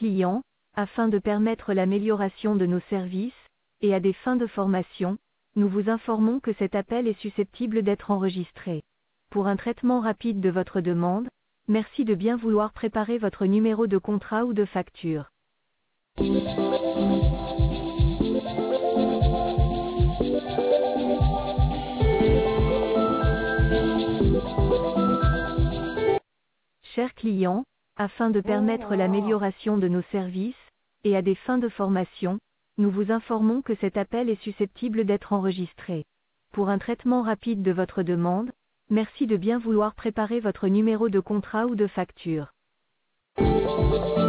clients, afin de permettre l'amélioration de nos services, et à des fins de formation, nous vous informons que cet appel est susceptible d'être enregistré. Pour un traitement rapide de votre demande, merci de bien vouloir préparer votre numéro de contrat ou de facture. Chers clients, afin de permettre l'amélioration de nos services, et à des fins de formation, nous vous informons que cet appel est susceptible d'être enregistré. Pour un traitement rapide de votre demande, merci de bien vouloir préparer votre numéro de contrat ou de facture.